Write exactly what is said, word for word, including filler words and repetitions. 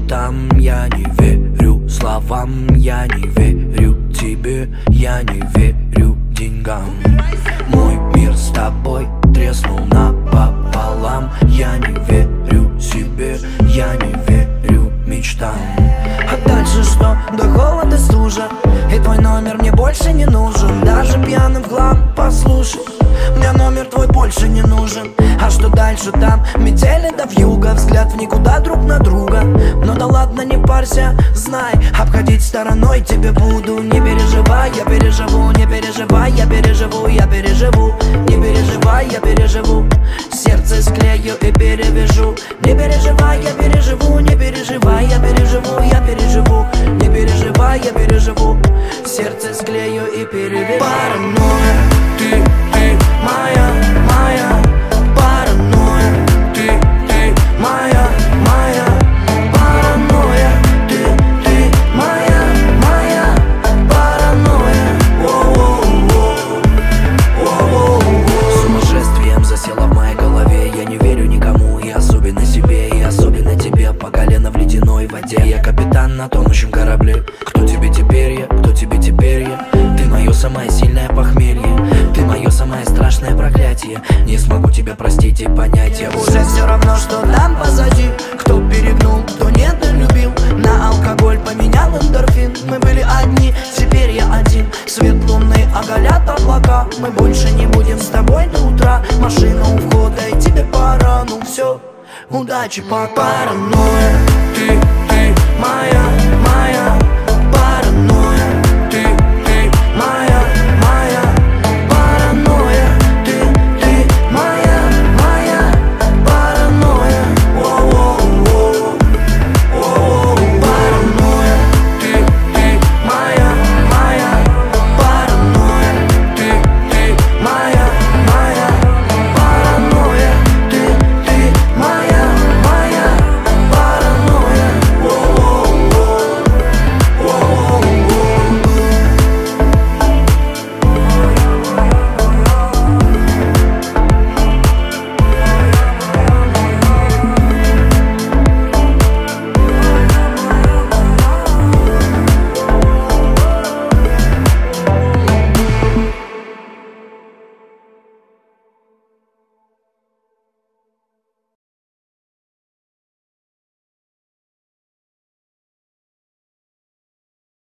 мечтам. Я не верю словам, я не верю тебе, я не верю деньгам. Мой мир с тобой треснул напополам. Я не верю себе, я не верю мечтам. А дальше что? Да холод и стужа. И твой номер мне больше не нужен. Даже пьяным в хлам, послушай, мне номер твой больше не нужен. А что дальше там? Метели да вьюга, взгляд в никуда друг на друга. Но да ладно, не парься, знай, обходить стороной тебе буду. Не переживай, я переживу, не переживай, я переживу, я переживу. Не переживай, я переживу, сердце склею и перевяжу. Не переживай, я переживу, не переживай, я переживу, я переживу. Не переживай, я переживу, сердце склею и перевяжу. Паранойя, Ты, ты, моя, моя, паранойя, ты, ты, моя, моя, паранойя, ты, ты, моя, моя, паранойя. Воу-воу-воу, воу-воу-воу. сумасшествием засела в моей голове. Я не верю никому, и особенно себе, и особенно тебе. По колено в ледяной воде. Я капитан на тонущем корабле. Кто тебе теперь я? Кто тебе теперь я? Ты мое самое сильное похмелье. Ты мое самое страшное проклятие. Не смогу тебя простить и понять. Я Уже все равно, что там позади. Кто перегнул, кто недолюбил. На алкоголь поменял эндорфин. Мы были одни, теперь я один. Свет лунный оголят облака. Мы больше не будем с тобой до утра. Машина у входа и тебе пора. Ну все, удачи, пока. Паранойя, ты, ты, моя, моя,